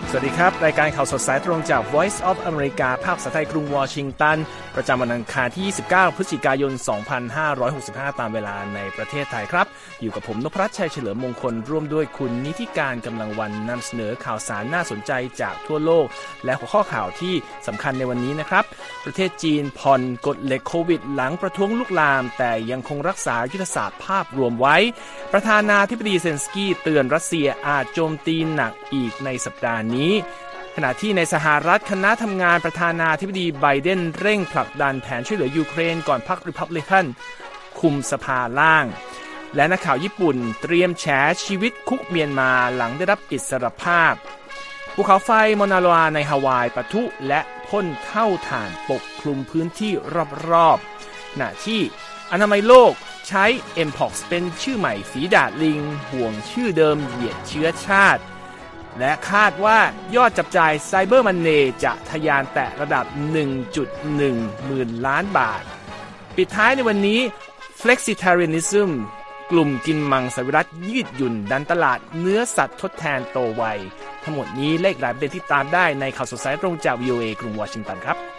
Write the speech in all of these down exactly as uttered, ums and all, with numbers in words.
สวัสดีครับรายการข่าวสดสายตรงจาก Voice of America ภาคภาษาไทยกรุงวอชิงตันประจำวันอังคารที่ยี่สิบเก้าพฤศจิกายนสองพันห้าร้อยหกสิบห้าตามเวลาในประเทศไทยครับอยู่กับผมนพรัตน์ชัยเฉลิมมงคลร่วมด้วยคุณนิติการกำลังวันนำเสนอข่าวสารน่าสนใจจากทั่วโลกและหัวข้อข่าวที่สำคัญในวันนี้นะครับประเทศจีนผ่อนกฎเหล็กโควิดหลังประท้วงลุกลามแต่ยังคงรักษายุทธศาสตร์ภาพรวมไว้ประธานาธิบดีเซเลนสกี้เตือนรัสเซียอาจโจมตีหนักอีกในสัปดาห์นี้ขณะที่ในสหรัฐคณะทำงานประธานาธิบดีไบเดนเร่งผลักดันแผนช่วยเหลือยูเครนก่อนพรรครีพับลิกันคุมสภาล่างและนักข่าวญี่ปุ่นเตรียมแฉชีวิตคุกเมียนมาหลังได้รับอิสรภาพภูเขาไฟมอนาโลอาในฮาวายปะทุและพ่นเท่าถ่านปกคลุมพื้นที่รอบๆขณะที่อนามัยโลกใช้ เอ็ม พี โอ เอ็กซ์ เป็นชื่อใหม่ฝีดาษลิงห่วงชื่อเดิมเหยียดเชื้อชาติและคาดว่ายอดจับจ่ายไซเบอร์มันเนจะทะยานแตะระดับ หนึ่งจุดหนึ่ง หมื่นล้านบาทปิดท้ายในวันนี้ Flexitarianism กลุ่มกินมังสวิรัติยืดหยุ่นดันตลาดเนื้อสัตว์ทดแทนโตไวทั้งหมดนี้เลขหลายประเด็นที่ตามได้ในข่าวสดสายตรงจาก วี โอ เอ กรุงวอชิงตันครับ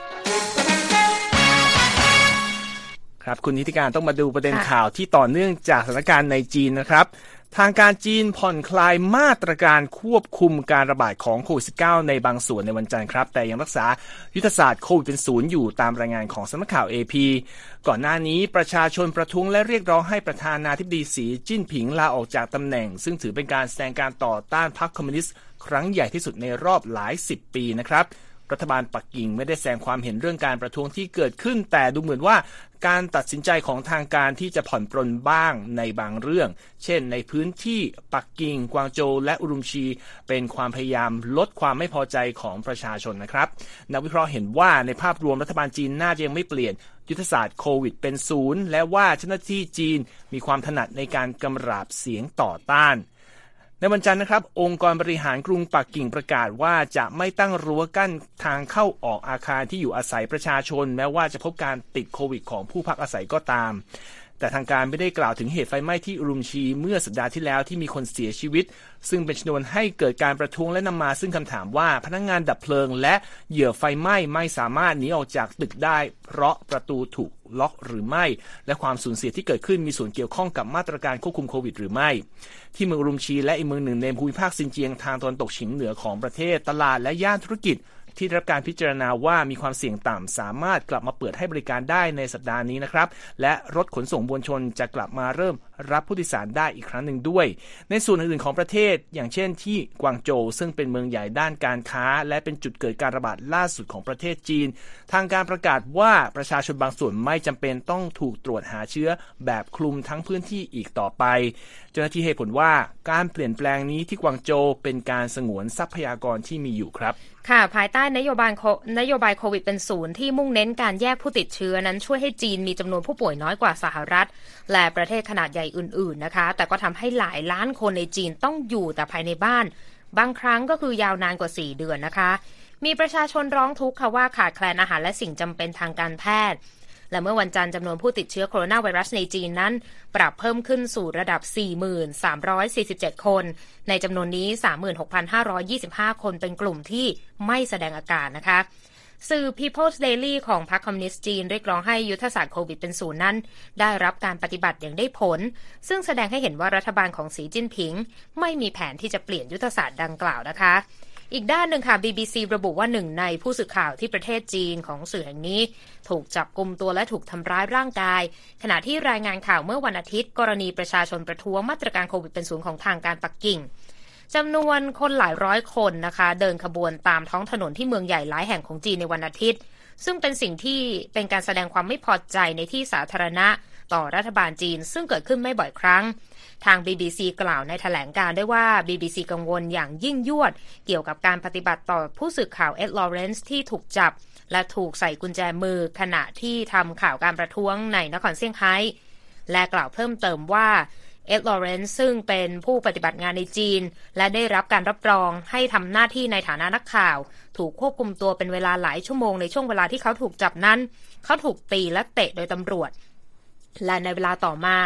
ครับคุณนิติการต้องมาดูประเด็นข่าวที่ต่อเนื่องจากสถานการณ์ในจีนนะครับทางการจีนผ่อนคลายมาตรการควบคุมการระบาดของโควิด สิบเก้า ในบางส่วนในวันจันทร์ครับแต่ยังรักษายุทธศาสตร์โควิดเป็นศูนย์อยู่ตามรายงานของสำนักข่าว เอ พี ก่อนหน้านี้ประชาชนประท้วงและเรียกร้องให้ประธานาธิบดีสีจิ้นผิงลาออกจากตำแหน่งซึ่งถือเป็นการแสดงการต่อต้านพรรคคอมมิวนิสต์ครั้งใหญ่ที่สุดในรอบหลายสิบปีนะครับรัฐบาลปักกิ่งไม่ได้แสดงความเห็นเรื่องการประท้วงที่เกิดขึ้นแต่ดูเหมือนว่าการตัดสินใจของทางการที่จะผ่อนปรนบ้างในบางเรื่องเช่นในพื้นที่ปักกิ่งกวางโจวและอุรุมชีเป็นความพยายามลดความไม่พอใจของประชาชนนะครับนักวิเคราะห์เห็นว่าในภาพรวมรัฐบาลจีนน่าจะยังไม่เปลี่ยนยุทธศาสตร์โควิดเป็นศูนย์และว่าเจ้าหน้าที่จีนมีความถนัดในการกำราบเสียงต่อต้านในวันจันทร์นะครับองค์กรบริหารกรุงปักกิ่งประกาศว่าจะไม่ตั้งรั้วกั้นทางเข้าออกอาคารที่อยู่อาศัยประชาชนแม้ว่าจะพบการติดโควิดของผู้พักอาศัยก็ตามแต่ทางการไม่ได้กล่าวถึงเหตุไฟไหม้ที่อุรุมชีเมื่อสัปดาห์ที่แล้วที่มีคนเสียชีวิตซึ่งเป็นชนวนให้เกิดการประท้วงและนำมาซึ่งคำถามว่าพนักงานดับเพลิงและเหยื่อไฟไหม้ไม่สามารถหนีออกจากตึกได้เพราะประตูถูกล็อกหรือไม่และความสูญเสียที่เกิดขึ้นมีส่วนเกี่ยวข้องกับมาตรการควบคุมโควิดหรือไม่ที่เมืองอุรุมชีและอีกเมืองหนึ่งในภูมิภาคซินเจียงทางตะวันตกเฉียงเหนือของประเทศตลาดและย่านธุรกิจที่ได้รับการพิจารณาว่ามีความเสี่ยงต่ำสามารถกลับมาเปิดให้บริการได้ในสัปดาห์นี้นะครับและรถขนส่งมวลชนจะกลับมาเริ่มรับผู้โดยสารได้อีกครั้งหนึ่งด้วยในส่วนอื่นๆของประเทศอย่างเช่นที่กวางโจวซึ่งเป็นเมืองใหญ่ด้านการค้าและเป็นจุดเกิดการระบาดล่าสุดของประเทศจีนทางการประกาศว่าประชาชนบางส่วนไม่จำเป็นต้องถูกตรวจหาเชื้อแบบคลุมทั้งพื้นที่อีกต่อไปเจ้าหน้าที่ให้ผลว่าการเปลี่ยนแปลงนี้ที่กวางโจวเป็นการสงวนทรัพยากรที่มีอยู่ครับค่ะภายใต้นโยบายนโยบายโควิดเป็นศูนย์ที่มุ่งเน้นการแยกผู้ติดเชื้อนั้นช่วยให้จีนมีจำนวนผู้ป่วยน้อยกว่าสหรัฐและประเทศขนาดใหญ่อื่นๆนะคะแต่ก็ทำให้หลายล้านคนในจีนต้องอยู่แต่ภายในบ้านบางครั้งก็คือยาวนานกว่าสี่เดือนนะคะมีประชาชนร้องทุกข์ค่ะว่าขาดแคลนอาหารและสิ่งจำเป็นทางการแพทย์และเมื่อวันจันทร์จำนวนผู้ติดเชื้อโคโรนาไวรัสในจีนนั้นปรับเพิ่มขึ้นสู่ระดับ สี่หมื่นสามร้อยสี่สิบเจ็ด คนในจำนวนนี้ สามหมื่นหกพันห้าร้อยยี่สิบห้า คนเป็นกลุ่มที่ไม่แสดงอาการนะคะสื่อ People's Daily ของพรรคคอมมิวนิสต์จีนเรียกร้องให้ยุทธศาสตร์โควิดเป็นศูนย์นั้นได้รับการปฏิบัติอย่างได้ผลซึ่งแสดงให้เห็นว่ารัฐบาลของสีจิ้นผิงไม่มีแผนที่จะเปลี่ยนยุทธศาสตร์ดังกล่าวนะคะอีกด้านหนึ่งค่ะ บี บี ซี ระบุว่าหนึ่งในผู้สื่อข่าวที่ประเทศจีนของสื่อแห่งนี้ถูกจับกุมตัวและถูกทำร้ายร่างกายขณะที่รายงานข่าวเมื่อวันอาทิตย์กรณีประชาชนประท้วงมาตรการโควิดเป็นศูนย์ของทางการปักกิ่งจำนวนคนหลายร้อยคนนะคะเดินขบวนตามท้องถนนที่เมืองใหญ่หลายแห่งของจีนในวันอาทิตย์ซึ่งเป็นสิ่งที่เป็นการแสดงความไม่พอใจในที่สาธารณะต่อรัฐบาลจีนซึ่งเกิดขึ้นไม่บ่อยครั้งทาง บี บี ซี กล่าวในแถลงการณ์ด้วยว่า บี บี ซี กังวลอย่างยิ่งยวดเกี่ยวกับการปฏิบัติต่อผู้สื่อข่าวเอ็ดลอเรนซ์ที่ถูกจับและถูกใส่กุญแจมือขณะที่ทำข่าวการประท้วงในนครเซี่ยงไฮ้และกล่าวเพิ่มเติมว่าเอ็ดลอเรนซ์ซึ่งเป็นผู้ปฏิบัติงานในจีนและได้รับการรับรองให้ทำหน้าที่ในฐานะนักข่าวถูกควบคุมตัวเป็นเวลาหลายชั่วโมงในช่วงเวลาที่เขาถูกจับนั้นเขาถูกตีและเตะโดยตำรวจและในเวลาต่อมา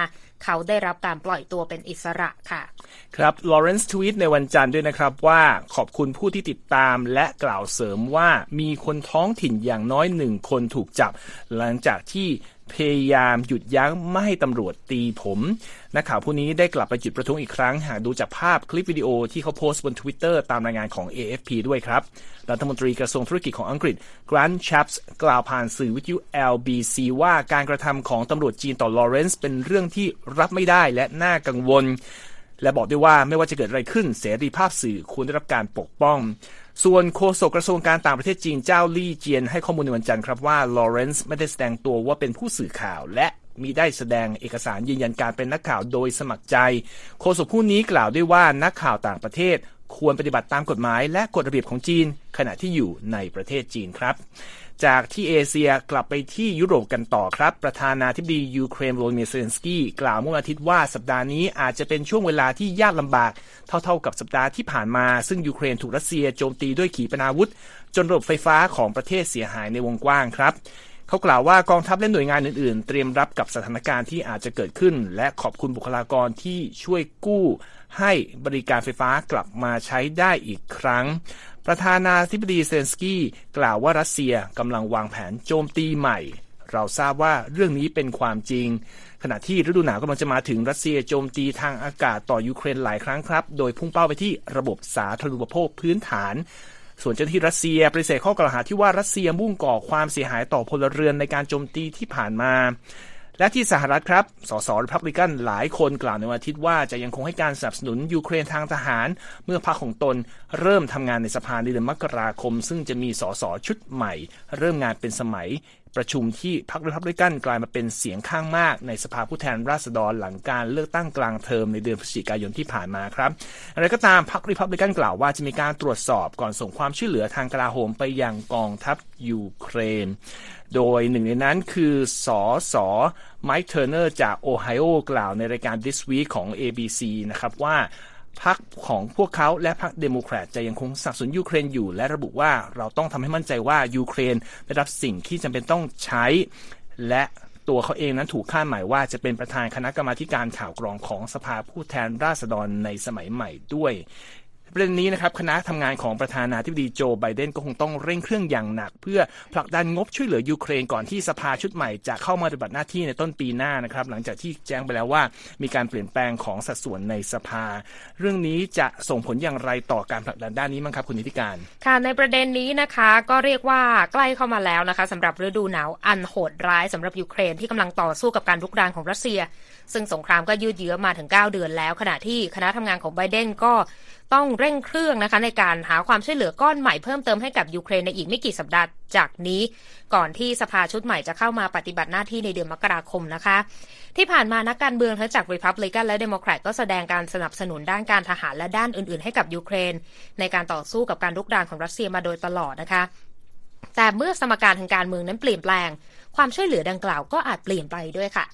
เขาได้รับการปล่อยตัวเป็นอิสระค่ะครับลอเรนซ์ทวีตในวันจันทร์ด้วยนะครับว่าขอบคุณผู้ที่ติดตามและกล่าวเสริมว่ามีคนท้องถิ่นอย่างน้อยหนึ่งคนถูกจับหลังจากที่พยายามหยุดยั้งไม่ให้ตำรวจตีผมนักข่าวผู้นี้ได้กลับไปจุดประท้วงอีกครั้งหากดูจากภาพคลิปวิดีโอที่เขาโพสต์บน Twitter ตามรายงานของ เอ เอฟ พี ด้วยครับรัฐมนตรีกระทรวงธุรกิจของอังกฤษ Grant Shapps กล่าวผ่านสื่อวิทยุ แอล บี ซี ว่าการกระทำของตำรวจจีนต่อลอเรนซ์เป็นเรื่องที่รับไม่ได้และน่ากังวลและบอกด้วยว่าไม่ว่าจะเกิดอะไรขึ้นเสรีภาพสื่อควรได้รับการปกป้องส่วนโฆษกกระทรวงการต่างประเทศจีนเจ้าลี่เจียนให้ข้อมูลในวันจันทร์ครับว่าลอเรนซ์ไม่ได้แสดงตัวว่าเป็นผู้สื่อข่าวและมิได้แสดงเอกสารยืนยันการเป็นนักข่าวโดยสมัครใจโฆษกผู้นี้กล่าวด้วยว่านักข่าวต่างประเทศควรปฏิบัติตามกฎหมายและกฎระเบียบของจีนขณะที่อยู่ในประเทศจีนครับจากที่เอเชียกลับไปที่ยุโรปกันต่อครับประธานาธิบดียูเครนโวโลดิเมียร์เซเลนสกี้กล่าวเมื่อวันอาทิตย์ว่าสัปดาห์นี้อาจจะเป็นช่วงเวลาที่ยากลำบากเท่าๆกับสัปดาห์ที่ผ่านมาซึ่งยูเครนถูกรัสเซียโจมตีด้วยขีปนาวุธจนระบบไฟฟ้าของประเทศเสียหายในวงกว้างครับเขากล่าวว่ากองทัพและหน่วยงานอื่นๆเตรียมรับกับสถานการณ์ที่อาจจะเกิดขึ้นและขอบคุณบุคลากรที่ช่วยกู้ให้บริการไฟฟ้ากลับมาใช้ได้อีกครั้งประธานาธิบดีเซเลนสกี้กล่าวว่ารัสเซียกำลังวางแผนโจมตีใหม่เราทราบว่าเรื่องนี้เป็นความจริงขณะที่ฤดูหนาวกำลังจะมาถึงรัสเซียโจมตีทางอากาศต่อยูเครนหลายครั้งครับโดยพุ่งเป้าไปที่ระบบสาธารณูปโภคพื้นฐานส่วนเจ้าหน้าที่รัสเซียปฏิเสธข้อกล่าวหาที่ว่ารัสเซียมุ่งก่อความเสียหายต่อพลเรือนในการโจมตีที่ผ่านมาและที่สหรัฐครับสสรีพับลิกันหลายคนกล่าวในวันอาทิตย์ว่าจะยังคงให้การสนับสนุนยูเครนทางทหารเมื่อพรรคของตนเริ่มทำงานในสภาในเดือนมกราคมซึ่งจะมีสสชุดใหม่เริ่มงานเป็นสมัยประชุมที่พรรครีพับลิกันกลายมาเป็นเสียงข้างมากในสภาผู้แทนราษฎรหลังการเลือกตั้งกลางเทอมในเดือนพฤศจิกายนที่ผ่านมาครับอะไรก็ตามพรรครีพับลิกันกล่าวว่าจะมีการตรวจสอบก่อนส่งความช่วยเหลือทางกลาโหมไปยังกองทัพยูเครนโดยหนึ่งในนั้นคือสสไมค์เทอร์เนอร์จากโอไฮโอกล่าวในรายการ This Week ของ เอ บี ซี นะครับว่าพรรคของพวกเขาและพรรคเดโมแครตจะยังคงสนับสนุนยูเครนอยู่และระบุว่าเราต้องทำให้มั่นใจว่ายูเครนได้รับสิ่งที่จำเป็นต้องใช้และตัวเขาเองนั้นถูกคาดหมายว่าจะเป็นประธานคณะกรรมาธิการข่าวกรองของสภาผู้แทนราษฎรในสมัยใหม่ด้วยประเด็นนี้นะครับคณะทำงานของประธานาธิบดีโจไบเดนก็คงต้องเร่งเครื่องอย่างหนักเพื่อผลักดันงบช่วยเหลือยูเครนก่อนที่สภาชุดใหม่จะเข้ามาปฏิบัติหน้าที่ในต้นปีหน้านะครับหลังจากที่แจ้งไปแล้วว่ามีการเปลี่ยนแปลงของสัดส่วนในสภาเรื่องนี้จะส่งผลอย่างไรต่อการผลักดันด้านนี้มั้งครับคุณนิติการค่ะในประเด็นนี้นะคะก็เรียกว่าใกล้เข้ามาแล้วนะคะสำหรับฤดูหนาวอันโหดร้ายสำหรับยูเครนที่กำลังต่อสู้กับการรุกรานของรัสเซียซึ่งสงครามก็ยืดเยื้อมาถึงเก้าเดือนแล้วขณะที่คณะทำงานของไบเดนก็ต้องเร่งเครื่องนะคะในการหาความช่วยเหลือก้อนใหม่เพิ่มเติมให้กับยูเครนในอีกไม่กี่สัปดาห์จากนี้ก่อนที่สภาชุดใหม่จะเข้ามาปฏิบัติหน้าที่ในเดือนมกราคมนะคะที่ผ่านมานักการเมืองทั้งจากรีพับลิกันและเดโมแครตก็แสดงการสนับสนุนด้านการทหารและด้านอื่นๆให้กับยูเครนในการต่อสู้กับการรุกรานของรัสเซียมาโดยตลอดนะคะแต่เมื่อสมการทางการเมืองนั้นเปลี่ยนแปลงความช่วยเหลือดังกล่าวก็อาจเปลี่ยนไปด้วยค่ะ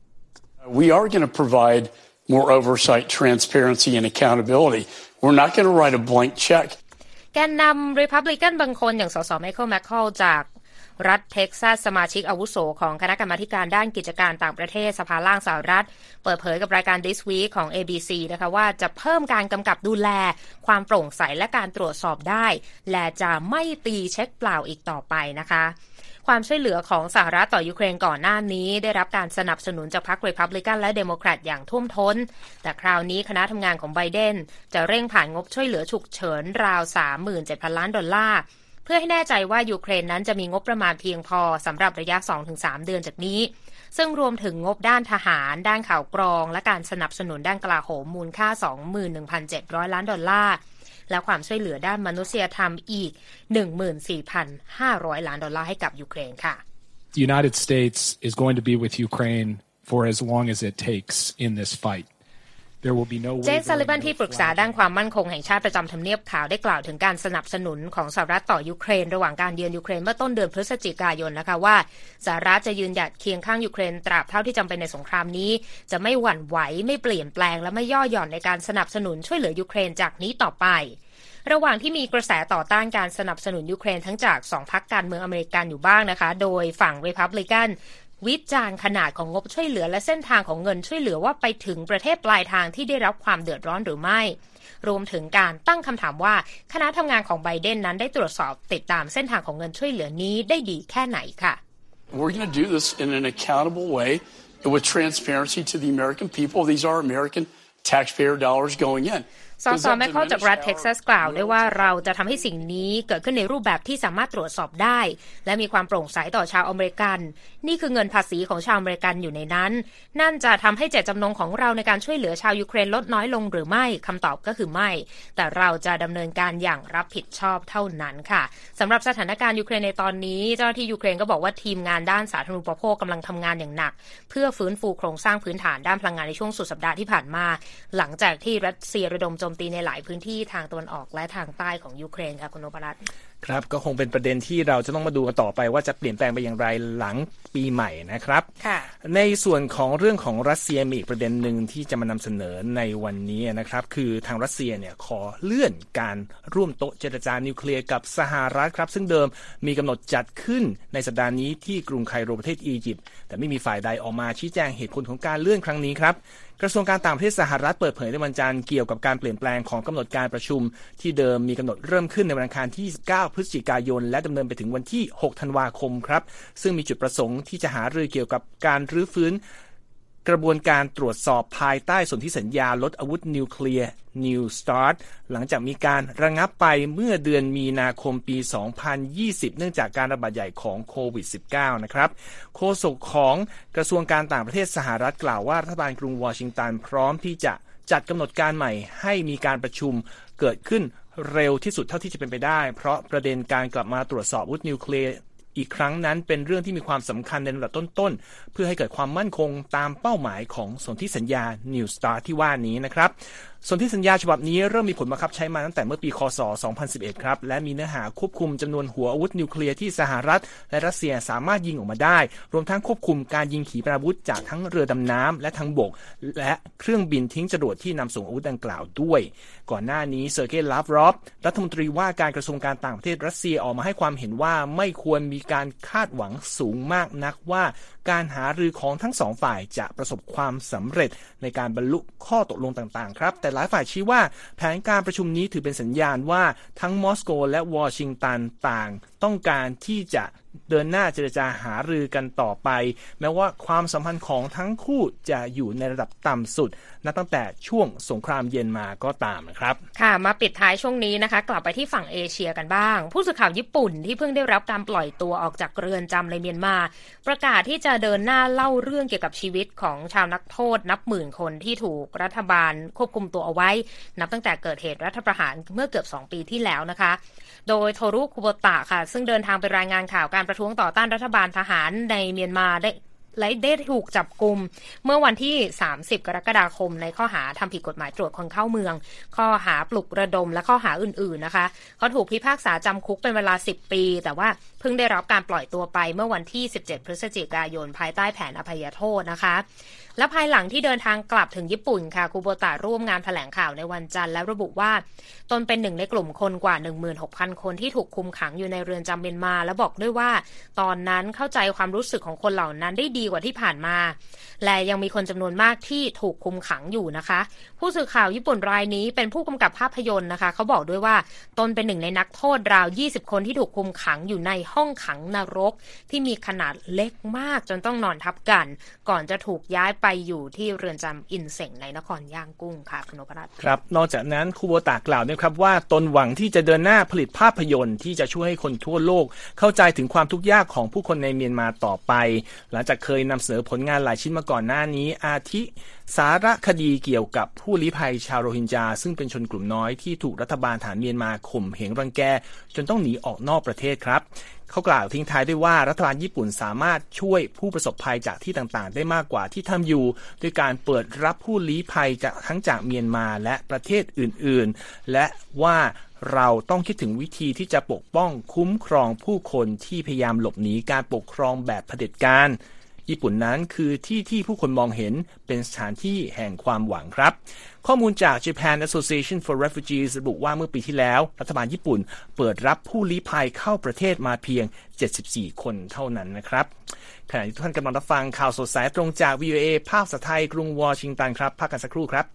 We are going to provide more oversight, transparency and accountability. We're not going to write a blank check. แกนนำรีพับลิกันบางคนอย่างสสไมเคิลแมคคอลจากรัฐเท็กซัสสมาชิกอาวุโสของคณะกรรมาการด้านกิจการต่างประเทศสภาล่างสหรัฐเปิดเผยกับรายการ This Week ของ เอ บี ซี นะคะว่าจะเพิ่มการกำกับดูแลความโปร่งใสและการตรวจสอบได้และจะไม่ตีเช็คเปล่าอีกต่อไปนะคะความช่วยเหลือของสหรัฐต่อยูเครนก่อนหน้านี้ได้รับการสนับสนุนจากพรรครีพับลิกันและเดโมแครตอย่างท่วมท้นแต่คราวนี้คณะทำงานของไบเดนจะเร่งผ่านงบช่วยเหลือฉุกเฉินราว สามหมื่นเจ็ดพัน ล้านดอลลาร์เพื่อให้แน่ใจว่ายูเครนนั้นจะมีงบประมาณเพียงพอสำหรับระยะ สองถึงสาม เดือนจากนี้ซึ่งรวมถึงงบด้านทหารด้านข่าวกรองและการสนับสนุนด้านกลาโหมมูลค่า สองหมื่นหนึ่งพันเจ็ดร้อย ล้านดอลลาร์และความช่วยเหลือด้านมนุษยธรรมอีก หนึ่งหมื่นสี่พันห้าร้อย ล้านดอลลาร์ให้กับยูเครนค่ะ The United States is going to be with Ukraine for as long as it takes in this fight. There will be no เจน ซัลลิวันที่ปรึกษาด้านความมั่นคงแห่งชาติประจำทำเนียบขาวได้กล่าวถึงการสนับสนุนของสหรัฐต่อยูเครนระหว่างการเยือนยูเครนเมื่อต้นเดือนพฤศจิกายนนะคะว่าสหรัฐจะยืนหยัดเคียงข้างยูเครนตราบเท่าที่จำเป็นในสงครามนี้จะไม่หวั่นไหวไม่เปลี่ยนแปลงและไม่ย่อหย่อนในการสนับสนุนช่วยเหลือยูเครนจากนี้ต่อไประหว่างที่มีกระแสต่อต้านการสนับสนุนยูเครนทั้งจากสองพรรคการเมืองอเมริกันอยู่บ้างนะคะโดยฝั่งรีพับลิกันวิจารณ์ขนาดของงบช่วยเหลือและเส้นทางของเงินช่วยเหลือว่าไปถึงประเทศปลายทางที่ได้รับความเดือดร้อนหรือไม่รวมถึงการตั้งคำถามว่าคณะทำงานของไบเดนนั้นได้ตรวจสอบติดตามเส้นทางของเงินช่วยเหลือนี้ได้ดีแค่ไหนค่ะ We're going to do this in an accountable way with transparency to the American people. These are American taxpayer dollars going in. สสแมคคอลจากรัฐเท็กซัสกล่าวด้วยว่าเราจะทำให้สิ่งนี้เกิดขึ้นในรูปแบบที่สามารถตรวจสอบได้และมีความโปร่งใสต่อชาวอเมริกันนี่คือเงินภาษีของชาวอเมริกันอยู่ในนั้นนั่นจะทำให้เจตจำนงของเราในการช่วยเหลือชาวยูเครนลดน้อยลงหรือไม่คำตอบก็คือไม่แต่เราจะดำเนินการอย่างรับผิดชอบเท่านั้นค่ะสำหรับสถานการณ์ยูเครนในตอนนี้เจ้าหน้าที่ยูเครนก็บอกว่าทีมงานด้านสาธารณูปโภคกำลังทำงานอย่างหนักเพื่อฟื้นฟูโครงสร้างพื้นฐานด้านพลังงานในช่วงสุดสัปดาห์ที่ผ่านมาหลังจากที่รัสเซียระดมโจมตีในหลายพื้นที่ทางตะวันออกและทางใต้ของยูเครนค่ะคุณนพรัตน์ครับก็คงเป็นประเด็นที่เราจะต้องมาดูกันต่อไปว่าจะเปลี่ยนแปลงไปอย่างไรหลังปีใหม่นะครับในส่วนของเรื่องของรัสเซียมีอีกประเด็นหนึ่งที่จะมานำเสนอในวันนี้นะครับคือทางรัสเซียเนี่ยขอเลื่อนการร่วมโต๊ะเจรจานิวเคลียร์กับสหรัฐครับซึ่งเดิมมีกำหนดจัดขึ้นในสัปดาห์นี้ที่กรุงไคโรประเทศอียิปต์แต่ไม่มีฝ่ายใดออกมาชี้แจงเหตุผลของการเลื่อนครั้งนี้ครับกระทรวงการต่างประเทศสหรัฐเปิดเผยในวันจันทร์เกี่ยวกับการเปลี่ยนแปลงของกำหนดการประชุมที่เดิมมีกำหนดเริ่มขึ้นในวันอังคารที่ยี่สิบเก้าพฤศจิกายนและดำเนินไปถึงวันที่หกธันวาคมครับซึ่งมีจุดประสงค์ที่จะหารือเกี่ยวกับการรื้อฟื้นกระบวนการตรวจสอบภายใต้สนธิสัญญาลดอาวุธนิวเคลียร์ New START หลังจากมีการระงับไปเมื่อเดือนมีนาคมปีสองพันยี่สิบเนื่องจากการระบาดใหญ่ของโควิด สิบเก้า นะครับโฆษกของกระทรวงการต่างประเทศสหรัฐกล่าวว่ารัฐบาลกรุงวอชิงตันพร้อมที่จะจัดกำหนดการใหม่ให้มีการประชุมเกิดขึ้นเร็วที่สุดเท่าที่จะเป็นไปได้เพราะประเด็นการกลับมาตรวจสอบอาวุธนิวเคลียร์อีกครั้งนั้นเป็นเรื่องที่มีความสำคัญในระดับต้นๆเพื่อให้เกิดความมั่นคงตามเป้าหมายของสนธิสัญญา New START ที่ว่านี้นะครับสนธิสัญญาฉบับนี้เริ่มมีผลบังคับใช้มาตั้งแต่เมื่อปีคศสองพันสิบเอ็ดครับและมีเนื้อหาควบคุมจำนวนหัวอาวุธนิวเคลียร์ที่สหรัฐและรัสเซียสามารถยิงออกมาได้รวมทั้งควบคุมการยิงขีปนาวุธจากทั้งเรือดำน้ำและทางบกและเครื่องบินทิ้งจรวดที่นำส่งอาวุธดังกล่าวด้วยก่อนหน้านี้เซอร์เกย์ลาฟรอฟรัฐมนตรีว่าการกระทรวงการต่างประเทศรัสเซียออกมาให้ความเห็นว่าไม่ควรมีการคาดหวังสูงมากนักว่าการหารือของทั้งสองฝ่ายจะประสบความสำเร็จในการบรรลุข้อตกลงต่างๆครับแต่หลายฝ่ายชี้ว่าแผนการประชุมนี้ถือเป็นสัญญาณว่าทั้งมอสโกและวอชิงตันต่างต้องการที่จะเดินหน้าเจรจาหารือกันต่อไปแม้ว่าความสัมพันธ์ของทั้งคู่จะอยู่ในระดับต่ำสุดนับตั้งแต่ช่วงสงครามเย็นมาก็ตามนะครับค่ะมาปิดท้ายช่วงนี้นะคะกลับไปที่ฝั่งเอเชียกันบ้างผู้สื่อข่าวญี่ปุ่นที่เพิ่งได้รับการปล่อยตัวออกจากเรือนจำในเมียนมาประกาศที่จะเดินหน้าเล่าเรื่องเกี่ยวกับชีวิตของชาวนักโทษนับหมื่นคนที่ถูกรัฐบาลควบคุมตัวเอาไว้นับตั้งแต่เกิดเหตุรัฐประหารเมื่อเกือบสองปีที่แล้วนะคะโดยโทรุคุโบตะค่ะซึ่งเดินทางไปรายงานข่าวการประท้วงต่อต้านรัฐบาลทหารในเมียนมาได้และได้ถูกจับกุมเมื่อวันที่สามสิบกรกฎาคมในข้อหาทำผิดกฎหมายตรวจคนเข้าเมืองข้อหาปลุกระดมและข้อหาอื่นๆนะคะเขาถูกพิพากษาจำคุกเป็นเวลาสิบปีแต่ว่าเพิ่งได้รับการปล่อยตัวไปเมื่อวันที่สิบเจ็ดพฤศจิกายนภายใต้แผนอภัยโทษนะคะและภายหลังที่เดินทางกลับถึงญี่ปุ่นค่ะคุโบตะร่วมงานแถลงข่าวในวันจันทร์และระบุว่าตนเป็นหนึ่งในกลุ่มคนกว่า หนึ่งหมื่นหกพัน คนที่ถูกคุมขังอยู่ในเรือนจำเมียนมาและบอกด้วยว่าตอนนั้นเข้าใจความรู้สึกของคนเหล่านั้นได้ดีกว่าที่ผ่านมาและยังมีคนจำนวนมากที่ถูกคุมขังอยู่นะคะผู้สื่อข่าวญี่ปุ่นรายนี้เป็นผู้กำกับภาพยนตร์นะคะเขาบอกด้วยว่าตนเป็นหนึ่งในนักโทษราวยี่สิบคนที่ถูกคุมขังอยู่ในห้องขังนรกที่มีขนาดเล็กมากจนต้องนอนทับกันก่อนจะถูกย้ายไปอยู่ที่เรือนจำอินเส็งในนครย่างกุ้งค่ะคุณนพรัตน์ครับนอกจากนั้นคุโบตะกล่าวด้วยครับว่าตนหวังที่จะเดินหน้าผลิตภาพยนตร์ที่จะช่วยให้คนทั่วโลกเข้าใจถึงความทุกข์ยากของผู้คนในเมียนมาต่อไปหลังจากเคยนำเสนอผลงานหลายชิ้นมาก่อนหน้านี้อาทิสารคดีเกี่ยวกับผู้ลี้ภัยชาวโรฮิงญาซึ่งเป็นชนกลุ่มน้อยที่ถูกรัฐบาลฐานเมียนมาข่มเหงรังแกจนต้องหนีออกนอกประเทศครับเขากล่าวทิ้งท้ายด้วยว่ารัฐบาลญี่ปุ่นสามารถช่วยผู้ประสบภัยจากที่ต่างๆได้มากกว่าที่ทำอยู่ด้วยการเปิดรับผู้ลี้ภัยจากทั้งจากเมียนมาและประเทศอื่นๆและว่าเราต้องคิดถึงวิธีที่จะปกป้องคุ้มครองผู้คนที่พยายามหลบหนีการปกครองแบบเผด็จการญี่ปุ่นนั้นคือที่ที่ผู้คนมองเห็นเป็นสถานที่แห่งความหวังครับข้อมูลจาก Japan Association for Refugees ระบุว่าเมื่อปีที่แล้วรัฐบาลญี่ปุ่นเปิดรับผู้ลี้ภัยเข้าประเทศมาเพียงเจ็ดสิบสี่คนเท่านั้นนะครับขณะที่ทุกท่านกำลังรับฟังข่าวสดสายตรงจาก วี โอ เอ ภาคภาษาไทยกรุงวอชิงตันครับพักกันสักครู่ครับ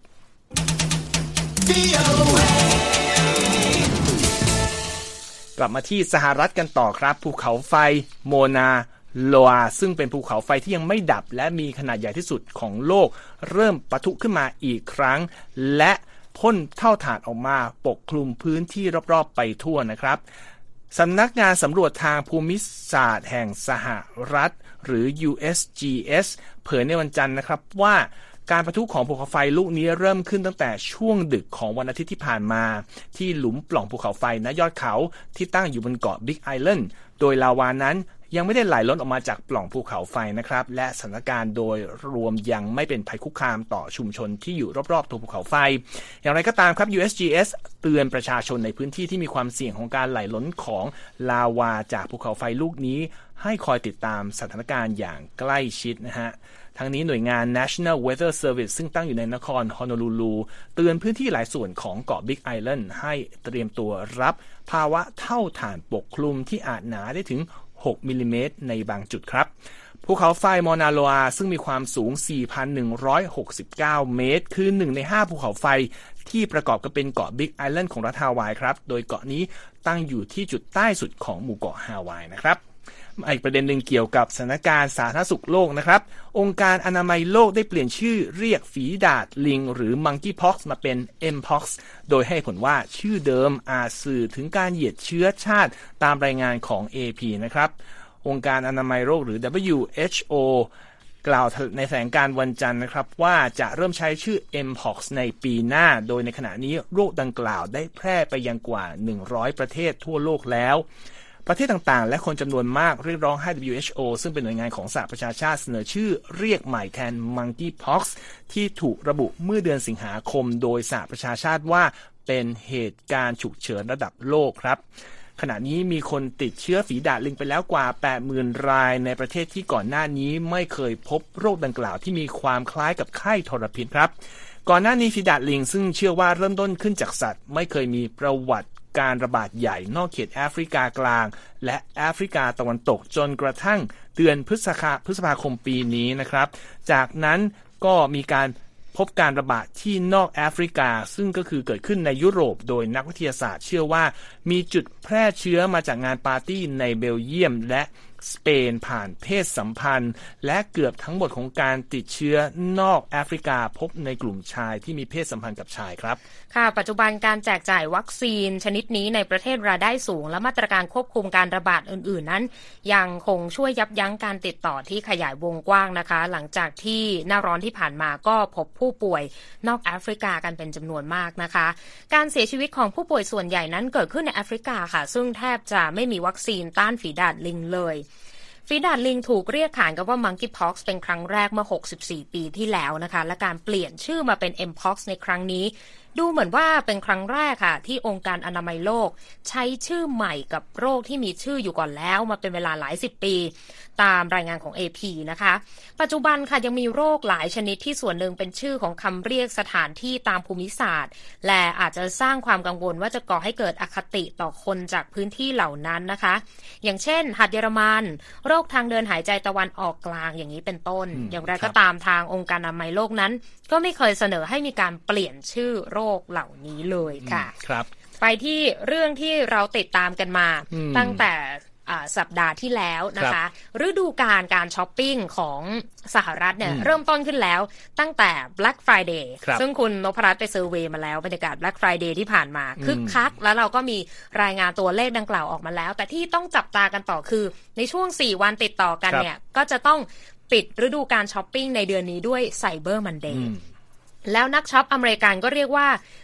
กลับมาที่สหรัฐกันต่อครับภูเขาไฟโมนาโลอาซึ่งเป็นภูเขาไฟที่ยังไม่ดับและมีขนาดใหญ่ที่สุดของโลกเริ่มปะทุขึ้นมาอีกครั้งและพ่นเท่าฐานออกมาปกคลุมพื้นที่รอบๆไปทั่วนะครับสำนักงานสำรวจทางภูมิศาสตร์แห่งสหรัฐหรือ ยู เอส จี เอส เผยในวันจันทร์นะครับว่าการปะทุของภูเขาไฟลูกนี้เริ่มขึ้นตั้งแต่ช่วงดึกของวันอาทิตย์ที่ผ่านมาที่หลุมปล่องภูเขาไฟณยอดเขาที่ตั้งอยู่บนเกาะบิ๊กไอแลนด์โดยลาวานั้นยังไม่ได้ไหลล้นออกมาจากปล่องภูเขาไฟนะครับและสถานการณ์โดยรวมยังไม่เป็นภัยคุกคามต่อชุมชนที่อยู่รอบๆตัวภูเขาไฟอย่างไรก็ตามครับ ยู เอส จี เอส เตือนประชาชนในพื้นที่ที่มีความเสี่ยงของการไหลล้นของลาวาจากภูเขาไฟลูกนี้ให้คอยติดตามสถานการณ์อย่างใกล้ชิดนะฮะทั้งนี้หน่วยงาน National Weather Service ซึ่งตั้งอยู่ในนครฮอนโอลูลูเตือนพื้นที่หลายส่วนของเกาะบิ๊กไอแลนด์ให้เตรียมตัวรับภาวะเท่าฐานปกคลุมที่อาจหนาได้ถึงหกมิลลิเมตรในบางจุดครับภูเขาไฟมอนาโลอาซึ่งมีความสูง สี่พันหนึ่งร้อยหกสิบเก้า เมตรคือหนึ่งในห้าภูเขาไฟที่ประกอบกันเป็นเกาะบิ๊กไอแลนด์ของรัฐฮาวายครับโดยเกาะนี้ตั้งอยู่ที่จุดใต้สุดของหมู่เกาะฮาวายนะครับอีกประเด็นหนึ่งเกี่ยวกับสถานการณ์สาธารณสุขโลกนะครับองค์การอนามัยโลกได้เปลี่ยนชื่อเรียกฝีดาษลิงหรือ Monkeypox มาเป็น เอ็ม พ็อกซ์ โดยให้ผลว่าชื่อเดิมอาจสื่อถึงการเหยียดเชื้อชาติตามรายงานของ เอ พี นะครับองค์การอนามัยโลกหรือ ดับเบิลยู เอช โอ กล่าวในแถลงการณ์วันจันทร์นะครับว่าจะเริ่มใช้ชื่อ เอ็ม พ็อกซ์ ในปีหน้าโดยในขณะนี้โรคดังกล่าวได้แพร่ไปยังกว่าหนึ่งร้อยประเทศทั่วโลกแล้วประเทศต่างๆและคนจำนวนมากเรียกร้องให้ ดับเบิลยู เอช โอ ซึ่งเป็นหน่วยงานของสหประชาชาติเสนอชื่อเรียกใหม่แทน Monkeypox ที่ถูกระบุเมื่อเดือนสิงหาคมโดยสหประชาชาติว่าเป็นเหตุการณ์ฉุกเฉินระดับโลกครับขณะนี้มีคนติดเชื้อฝีดาษลิงไปแล้วกว่า แปดหมื่น รายในประเทศที่ก่อนหน้านี้ไม่เคยพบโรคดังกล่าวที่มีความคล้ายกับไข้ทรพิษครับก่อนหน้านี้ฝีดาษลิงซึ่งเชื่อว่าเริ่มต้นขึ้นจากสัตว์ไม่เคยมีประวัติการระบาดใหญ่นอกเขตแอฟริกากลางและแอฟริกาตะวันตกจนกระทั่งเดือนพฤษภาพฤษภาคมปีนี้นะครับจากนั้นก็มีการพบการระบาดที่นอกแอฟริกาซึ่งก็คือเกิดขึ้นในยุโรปโดยนักวิทยาศาสตร์เชื่อว่ามีจุดแพร่เชื้อมาจากงานปาร์ตี้ในเบลเยียมและสเปนผ่านเพศสัมพันธ์และเกือบทั้งหมดของการติดเชื้อนอกแอฟริกาพบในกลุ่มชายที่มีเพศสัมพันธ์กับชายครับค่ะปัจจุบันการแจกจ่ายวัคซีนชนิดนี้ในประเทศรายได้สูงและมาตรการควบคุมการระบาดอื่นๆนั้นยังคงช่วยยับยั้งการติดต่อที่ขยายวงกว้างนะคะหลังจากที่หน้าร้อนที่ผ่านมาก็พบผู้ป่วยนอกแอฟริกากันเป็นจำนวนมากนะคะการเสียชีวิตของผู้ป่วยส่วนใหญ่นั้นเกิดขึ้นในแอฟริกาค่ะซึ่งแทบจะไม่มีวัคซีนต้านฝีดาษลิงเลยฝีดาษลิงถูกเรียกขานกันว่า Monkeypox เป็นครั้งแรกเมื่อหกสิบสี่ปีที่แล้วนะคะและการเปลี่ยนชื่อมาเป็น เอ็ม พ็อกซ์ ในครั้งนี้ดูเหมือนว่าเป็นครั้งแรกค่ะที่องค์การอนามัยโลกใช้ชื่อใหม่กับโรคที่มีชื่ออยู่ก่อนแล้วมาเป็นเวลาหลายสิบปีตามรายงานของ เอ พี นะคะปัจจุบันค่ะยังมีโรคหลายชนิดที่ส่วนหนึ่งเป็นชื่อของคำเรียกสถานที่ตามภูมิศาสตร์และอาจจะสร้างความกังวลว่าจะก่อให้เกิดอคติต่อคนจากพื้นที่เหล่านั้นนะคะอย่างเช่นหัดเยอรมันโรคทางเดินหายใจตะวันออกกลางอย่างนี้เป็นต้นอย่างไรก็ตามทางองค์การอนามัยโลกนั้นก็ไม่เคยเสนอให้มีการเปลี่ยนชื่อโรคเหล่านี้เลยค่ะครับไปที่เรื่องที่เราติดตามกันมาตั้งแต่สัปดาห์ที่แล้วนะคะฤดูกาลการช้อปปิ้งของสหรัฐเนี่ยเริ่มต้นขึ้นแล้วตั้งแต่ Black Friday ซึ่งคุณนพรัตน์ไปเซอร์เวย์มาแล้วบรรยากาศ Black Friday ที่ผ่านมาคึกคักแล้วเราก็มีรายงานตัวเลขดังกล่าวออกมาแล้วแต่ที่ต้องจับตากันต่อคือในช่วงสี่วันติดต่อกันเนี่ยก็จะต้องปิดฤดูกาลช้อปปิ้งในเดือนนี้ด้วย Cyber Monday แล้วนักช็อปอเมริกันก็เรียกว่า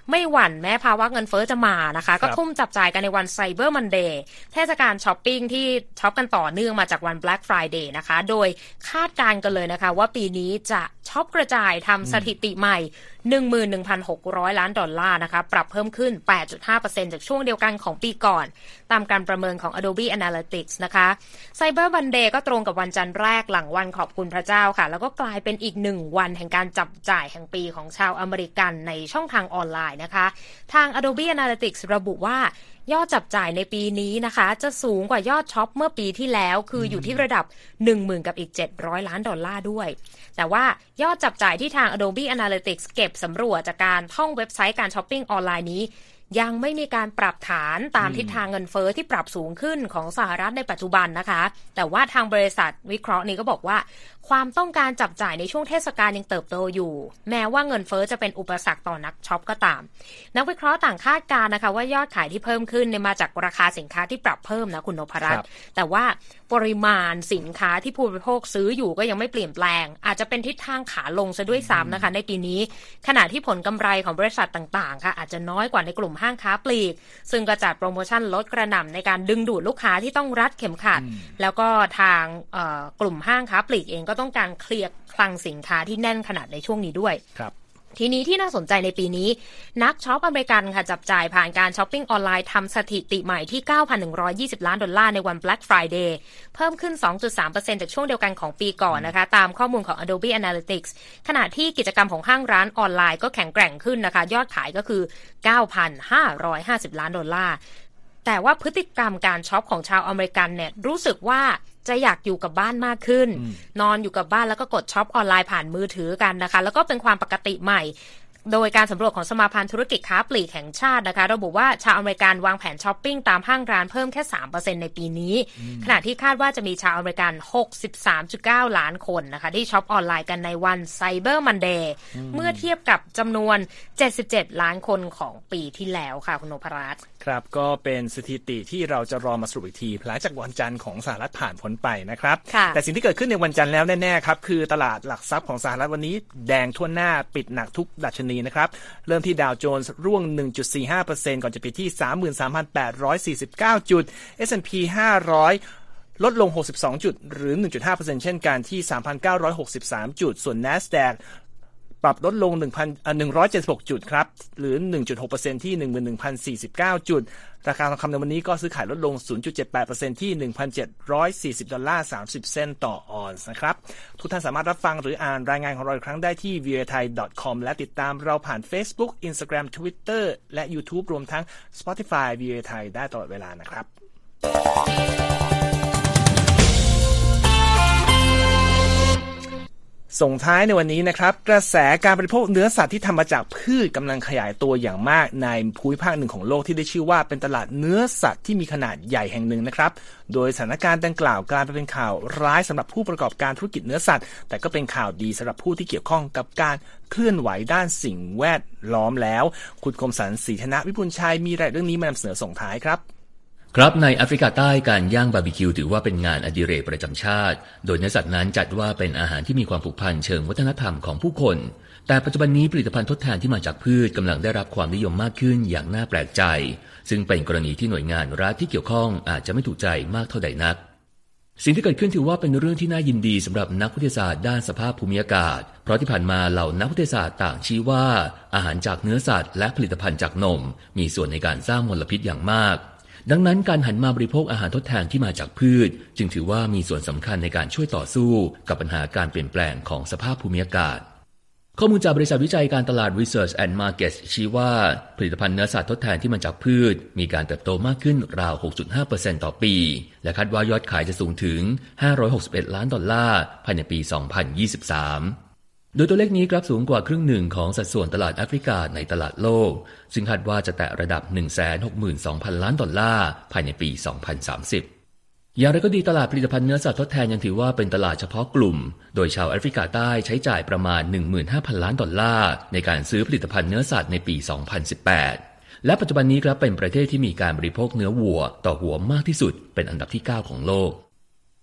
ไม่หวั่นแม้ภาวะเงินเฟ้อจะมานะคะก็ทุ่มจับจ่ายกันในวันไซเบอร์มันเดย์เทศกาลช้อปปิ้งที่ช็อปกันต่อเนื่องมาจากวัน Black Friday นะคะโดยคาดการณ์กันเลยนะคะว่าปีนี้จะช็อปกระจายทำสถิติใหม่ หนึ่งหมื่นหนึ่งพันหกร้อย ล้านดอลลาร์นะคะปรับเพิ่มขึ้น แปดจุดห้าเปอร์เซ็นต์ จากช่วงเดียวกันของปีก่อนตามการประเมินของ Adobe Analytics นะคะ Cyber Monday ก็ตรงกับวันจันทร์แรกหลังวันขอบคุณพระเจ้าค่ะแล้วก็กลายเป็นอีกหนึ่งวันแห่งการจับจ่ายแห่งปีของชาวอเมริกันในช่องทางออนไลน์นะคะทาง Adobe Analytics ระบุว่ายอดจับจ่ายในปีนี้นะคะจะสูงกว่ายอดช็อปเมื่อปีที่แล้วคืออยู่ที่ระดับ หนึ่งหมื่น กับอีกเจ็ดร้อยล้านดอลลาร์ด้วยแต่ว่ายอดจับจ่ายที่ทาง Adobe Analytics เก็บสำรวจจากการท่องเว็บไซต์การช้อปปิ้งออนไลน์นี้ยังไม่มีการปรับฐานตามทิศทางเงินเฟ้อที่ปรับสูงขึ้นของสหรัฐในปัจจุบันนะคะแต่ว่าทางบริษัทวิเคราะห์นี้ก็บอกว่าความต้องการจับจ่ายในช่วงเทศกาลยังเติบโตอยู่แม้ว่าเงินเฟ้อจะเป็นอุปสรรคต่อนักช็อปก็ตามนักวิเคราะห์ต่างคาดการณ์นะคะว่ายอดขายที่เพิ่มขึ้นเนี่ยมาจากราคาสินค้าที่ปรับเพิ่มนะคุณนพรัตน์แต่ว่าปริมาณสินค้าที่ผู้บริโภคซื้ออยู่ก็ยังไม่เปลี่ยนแปลงอาจจะเป็นทิศทางขาลงซะด้วยซ้ำนะคะในปีนี้ขณะที่ผลกำไรของบริษัทต่างๆค่ะอาจจะน้อยกว่าในกลุ่มห้างค้าปลีกซึ่งก็จัดโปรโมชั่นลดกระหน่ำในการดึงดูดลูกค้าที่ต้องรัดเข็มขัดแล้วก็ทางกลุ่มห้างค้าปลีกเองก็ต้องการเคลียร์คลังสินค้าที่แน่นขนาดในช่วงนี้ด้วยครับทีนี้ที่น่าสนใจในปีนี้นักช็อปอเมริกันค่ะจับจ่ายผ่านการช้อปปิ้งออนไลน์ทำสถิติใหม่ที่ เก้าพันหนึ่งร้อยยี่สิบ ล้านดอลลาร์ในวัน Black Friday เพิ่มขึ้น สองจุดสามเปอร์เซ็นต์ จากช่วงเดียวกันของปีก่อนนะคะตามข้อมูลของ Adobe Analytics ขณะที่กิจกรรมของห้างร้านออนไลน์ก็แข็งแกร่งขึ้นนะคะยอดขายก็คือ เก้าพันห้าร้อยห้าสิบ ล้านดอลลาร์แต่ว่าพฤติกรรมการช็อปของชาวอเมริกันเนี่ยรู้สึกว่าจะอยากอยู่กับบ้านมากขึ้นนอนอยู่กับบ้านแล้วก็กดช็อปออนไลน์ผ่านมือถือกันนะคะแล้วก็เป็นความปกติใหม่โดยการสำรวจของสมาพันธ์ธุรกิจค้าปลีกแห่งชาตินะคะระบุว่าชาวอเมริกันวางแผนช้อปปิ้งตามห้างร้านเพิ่มแค่ สามเปอร์เซ็นต์ ในปีนี้ขณะที่คาดว่าจะมีชาวอเมริกัน หกสิบสามจุดเก้า ล้านคนนะคะที่ช็อปออนไลน์กันในวันไซเบอร์มันเดย์เมื่อเทียบกับจำนวนเจ็ดสิบเจ็ดล้านคนของปีที่แล้วค่ะคุณนพรัตน์ครับก็เป็นสถิติที่เราจะรอมาสรุปอีกทีหลังจากวันจันทร์ของสหรัฐผ่านพ้นไปนะครับแต่สิ่งที่เกิดขึ้นในวันจันทร์แล้วแน่ๆครับคือตลาดหลักทรัพย์ของสหรัฐวันนี้แดงทั่วหน้าปิดหนักทุกดัชนีนะครับเริ่มที่ดาวโจนส์ร่วง หนึ่งจุดสี่ห้าเปอร์เซ็นต์ ก่อนจะปิดที่ สามหมื่นสามพันแปดร้อยสี่สิบเก้า จุด เอส แอนด์ พี ห้าร้อยลดลงหกสิบสองจุดหรือ หนึ่งจุดห้าเปอร์เซ็นต์ เช่นกันที่ สามพันเก้าร้อยหกสิบสาม จุดส่วน NASDAQ ปรับลดลง หนึ่งพันหนึ่งร้อยเจ็ดสิบหก จุดครับหรือ หนึ่งจุดหกเปอร์เซ็นต์ ที่ หนึ่งหมื่นหนึ่งพันสี่สิบเก้า จุดราคาทองคำในวันนี้ก็ซื้อขายลดลง ศูนย์จุดเจ็ดแปดเปอร์เซ็นต์ ที่ หนึ่งพันเจ็ดร้อยสี่สิบ ดอลลาร์ สามสิบ เซนต์ต่อออนซ์นะครับทุกท่านสามารถรับฟังหรืออ่านรายงานของเราอีกครั้งได้ที่ วี โอ เอ ไทย ดอท คอม และติดตามเราผ่าน Facebook Instagram Twitter และ YouTube รวมทั้ง Spotify วี โอ เอ ไทยได้ตลอดเวลานะครับส่งท้ายในวันนี้นะครับกระแสการบริโภคเนื้อสัตว์ที่ทำมาจากพืชกำลังขยายตัวอย่างมากในภูมิภาคหนึ่งของโลกที่ได้ชื่อว่าเป็นตลาดเนื้อสัตว์ที่มีขนาดใหญ่แห่งหนึ่งนะครับโดยสถานการณ์ดังกล่าวกลายเป็นข่าวร้ายสำหรับผู้ประกอบการธุรกิจเนื้อสัตว์แต่ก็เป็นข่าวดีสำหรับผู้ที่เกี่ยวข้องกับการเคลื่อนไหวด้านสิ่งแวดล้อมแล้วคุณคมสันต์ศรีธนวิบูลย์ชัยมีรายเรื่องนี้มานำเสนอส่งท้ายครับครับในแอฟริกาใต้การย่างบาร์บีคิวถือว่าเป็นงานอดิเรกประจำชาติโดยเนื้อสัตว์นั้นจัดว่าเป็นอาหารที่มีความผูกพันเชิงวัฒนธรรมของผู้คนแต่ปัจจุบันนี้ผลิตภัณฑ์ทดแทนที่มาจากพืชกำลังได้รับความนิยมมากขึ้นอย่างน่าแปลกใจซึ่งเป็นกรณีที่หน่วยงานรัฐที่เกี่ยวข้องอาจจะไม่ถูกใจมากเท่าใดนักสิ่งที่เกิดขึ้นถือว่าเป็นเรื่องที่น่ายินดีสำหรับนักวิทยาศาสตร์ด้านสภาพภูมิอากาศเพราะที่ผ่านมาเหล่านักวิทยาศาสตร์ต่างชี้ว่าอาหารจากเนื้อสัตว์และผลิตภัณฑ์จากนมมีส่วนในการสร้างมลพิษอย่างมากดังนั้นการหันมาบริโภคอาหารทดแทนที่มาจากพืชจึงถือว่ามีส่วนสำคัญในการช่วยต่อสู้กับปัญหาการเปลี่ยนแปลงของสภาพภูมิอากาศข้อมูลจากบริษัทวิจัยการตลาด Research and Markets ชี้ว่าผลิตภัณฑ์เนื้อสัตว์ทดแทนที่มาจากพืชมีการเติบโตมากขึ้นราว หกจุดห้าเปอร์เซ็นต์ ต่อปีและคาดว่ายอดขายจะสูงถึงห้าร้อยหกสิบเอ็ดล้านดอลลาร์ภายในปี สองพันยี่สิบสามโดยตัวเลขนี้กลับสูงกว่าครึ่งหนึ่งของสัดส่วนตลาดแอฟริกาในตลาดโลกซึ่งคาดว่าจะแตะระดับ หนึ่งแสนหกหมื่นสองพัน ล้านดอลลาร์ภายในปี สองพันสามสิบอย่างไรก็ดีตลาดผลิตภัณฑ์เนื้อสัตว์ทดแทนยังถือว่าเป็นตลาดเฉพาะกลุ่มโดยชาวแอฟริกาใต้ใช้จ่ายประมาณ หนึ่งหมื่นห้าพัน ล้านดอลลาร์ในการซื้อผลิตภัณฑ์เนื้อสัตว์ในปี สองพันสิบแปดและปัจจุบันนี้ครับเป็นประเทศที่มีการบริโภคเนื้อวัวต่อหัวมากที่สุดเป็นอันดับที่เก้าของโลก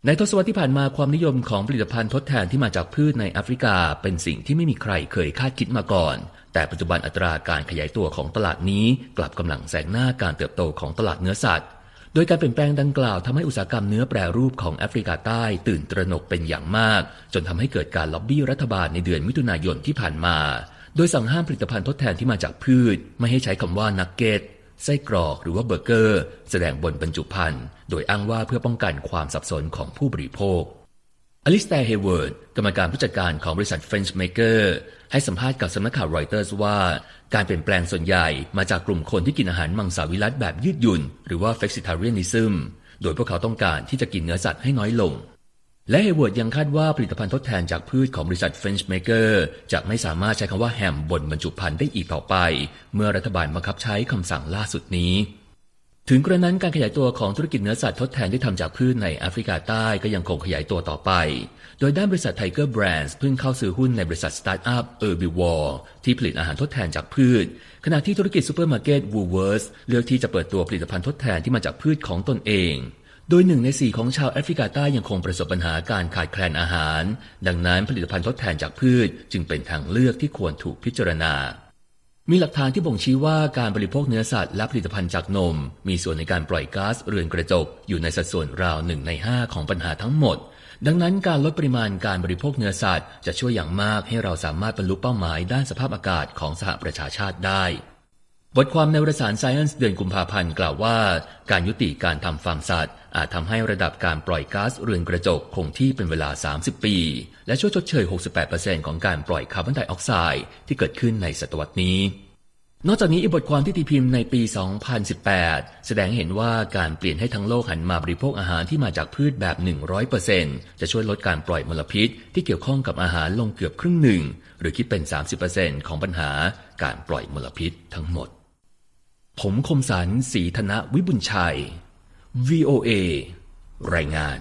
ในทศวรรษที่ผ่านมาความนิยมของผลิตภัณฑ์ทดแทนที่มาจากพืชในแอฟริกาเป็นสิ่งที่ไม่มีใครเคยคาดคิดมาก่อนแต่ปัจจุบันอัตราการขยายตัวของตลาดนี้กลับกำลังแซงหน้าการเติบโตของตลาดเนื้อสัตว์โดยการเปลี่ยนแปลงดังกล่าวทำให้อุตสาหกรรมเนื้อแปรรูปของแอฟริกาใต้ตื่นตระหนกเป็นอย่างมากจนทำให้เกิดการล็อบบี้รัฐบาลในเดือนมิถุนายนที่ผ่านมาโดยสั่งห้ามผลิตภัณฑ์ทดแทนที่มาจากพืชไม่ให้ใช้คำว่านักเก็ตไส้กรอกหรือว่าเบอร์เกอร์แสดงบนบรรจุภัณฑ์โดยอ้างว่าเพื่อป้องกันความสับสนของผู้บริโภคอลิสแตร์ เฮเวิร์ดกรรมการผู้จัดการของบริษัท French Maker ให้สัมภาษณ์กับสำนักข่าวรอยเตอร์สว่าการเปลี่ยนแปลงส่วนใหญ่มาจากกลุ่มคนที่กินอาหารมังสวิรัติแบบยืดหยุ่นหรือว่า Flexitarianism โดยพวกเขาต้องการที่จะกินเนื้อสัตว์ให้น้อยลงและเฮเวิร์ดยังคาดว่าผลิตภัณฑ์ทดแทนจากพืชของบริษัท French Maker จะไม่สามารถใช้คำว่าแฮมบนบรรจุภัณฑ์ได้อีกต่อไปเมื่อรัฐบาลบังคับใช้คำสั่งล่าสุดนี้ถึงกระนั้นการขยายตัวของธุรกิจเนื้อสัตว์ทดแทนที่ทำจากพืชในแอฟริกาใต้ก็ยังคงขยายตัวต่อไปโดยด้านบริษัท Tiger Brands เพิ่งเข้าซื้อหุ้นในบริษัทสตาร์ทอัพ Herbivore ที่ผลิตอาหารทดแทนจากพืชขณะที่ธุรกิจซูเปอร์มาร์เก็ต Woolworths เลือกที่จะเปิดตัวผลิตภัณฑ์ทดแทนที่มาจากพืชของตนเองโดยหนึ่งในสี่ของชาวแอฟริกาใต้ยังคงประสบปัญหาการขาดแคลนอาหารดังนั้นผลิตภัณฑ์ทดแทนจากพืชจึงเป็นทางเลือกที่ควรถูกพิจารณามีหลักฐานที่บ่งชี้ว่าการบริโภคเนื้อสัตว์และผลิตภัณฑ์จากนมมีส่วนในการปล่อยก๊าซเรือนกระจกอยู่ในสัดส่วนราวหนึ่งในห้าของปัญหาทั้งหมดดังนั้นการลดปริมาณการบริโภคเนื้อสัตว์จะช่วยอย่างมากให้เราสามารถบรรลุเป้าหมายด้านสภาพอากาศของสหประชาชาติได้บทความในวารสาร Science เดือนกุมภาพันธ์กล่าวว่าการยุติการทำฟาร์มสัตว์อาจทำให้ระดับการปล่อยก๊าซเรือนกระจกคงที่เป็นเวลาสามสิบปีและช่วยชดเชย หกสิบแปดเปอร์เซ็นต์ ของการปล่อยคาร์บอนไดออกไซด์ที่เกิดขึ้นในศตวรรษนี้นอกจากนี้อีกบทความที่ตีพิมพ์ในปี สองพันสิบแปด แสดงให้เห็นว่าการเปลี่ยนให้ทั้งโลกหันมาบริโภคอาหารที่มาจากพืชแบบ หนึ่งร้อยเปอร์เซ็นต์ จะช่วยลดการปล่อยมลพิษที่เกี่ยวข้องกับอาหารลงเกือบครึ่งหนึ่งหรือคิดเป็น สามสิบเปอร์เซ็นต์ ของปัญหาการปล่อยมลพิษทั้งหมดผมคมสันต์ ศรีธนวิบุญชัย วี โอ เอ รายงาน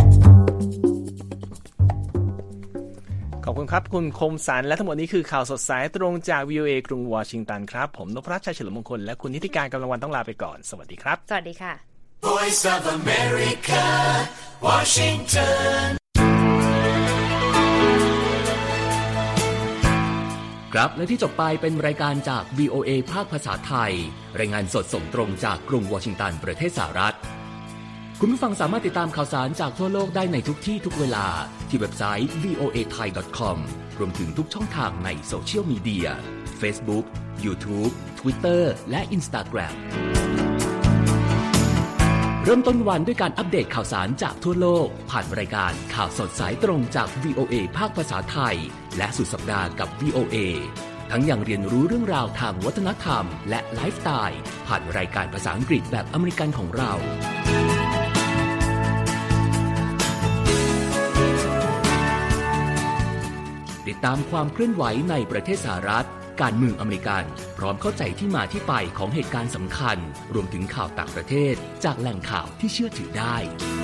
ขอบคุณครับคุณคมสันและทั้งหมดนี้คือข่าวสดสายตรงจาก วี โอ เอ กรุงวอชิงตันครับผมนพรัตน์ชัยเฉลิมมงคลและคุณนิติการกำลังวันต้องลาไปก่อนสวัสดีครับสวัสดีค่ะ Voice of America Washington ครับและที่จบไปเป็นรายการจาก วี โอ เอ ภาคภาษาไทยรายงานสดส่งตรงจากกรุงวอชิงตันประเทศสหรัฐคุณผู้ฟังสามารถติดตามข่าวสารจากทั่วโลกได้ในทุกที่ทุกเวลาที่เว็บไซต์ วี โอ เอ ไทย ดอท คอม รวมถึงทุกช่องทางในโซเชียลมีเดีย Facebook YouTube Twitter และ Instagram เริ่มต้นวันด้วยการอัปเดตข่าวสารจากทั่วโลกผ่านรายการข่าวสดสายตรงจาก วี โอ เอ ภาคภาษาไทยและสุดสัปดาห์กับ วี โอ เอ ทั้งยังเรียนรู้เรื่องราวทางวัฒนธรรมและไลฟ์สไตล์ผ่านรายการภาษาอังกฤษแบบอเมริกันของเราติดตามความเคลื่อนไหวในประเทศสหรัฐการเมืองอเมริกันพร้อมเข้าใจที่มาที่ไปของเหตุการณ์สำคัญรวมถึงข่าวต่างประเทศจากแหล่งข่าวที่เชื่อถือได้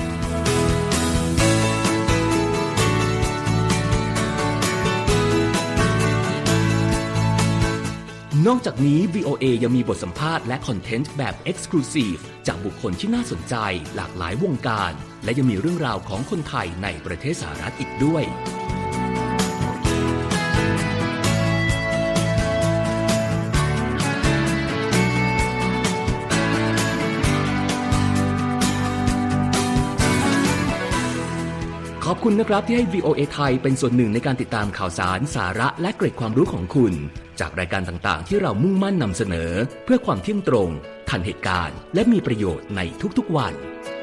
นอกจากนี้ วี โอ เอ ยังมีบทสัมภาษณ์และคอนเทนต์แบบ Exclusive จากบุคคลที่น่าสนใจหลากหลายวงการและยังมีเรื่องราวของคนไทยในประเทศสหรัฐอีกด้วยขอบคุณนะครับที่ให้ วี โอ เอ ไทยเป็นส่วนหนึ่งในการติดตามข่าวสารสาระและเกร็ดความรู้ของคุณจากรายการต่างๆที่เรามุ่งมั่นนำเสนอเพื่อความเที่ยงตรงทันเหตุการณ์และมีประโยชน์ในทุกๆวัน